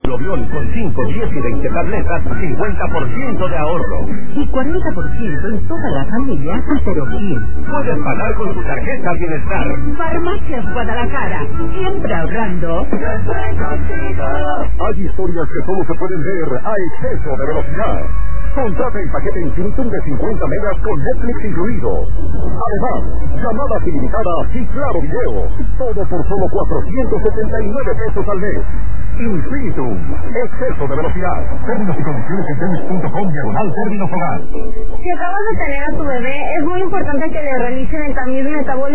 Robión con 5, 10 y 20 tabletas, 50% de ahorro. Y 40% en toda la familia Asterogil. Puedes pagar con tu tarjeta Bienestar. Farmacias Guadalajara, siempre ahorrando. Hay historias que solo se pueden ver a exceso de velocidad. Contrata el paquete Infinitum de 50 megas con Netflix incluido. Además, llamadas ilimitadas y claro video. Todo por solo 479 pesos al mes. Infinitum, exceso de velocidad. Términos y condiciones en tenis.com/términos hogar. Si acabas de tener a tu bebé, es muy importante que le realicen el tamiz metabólico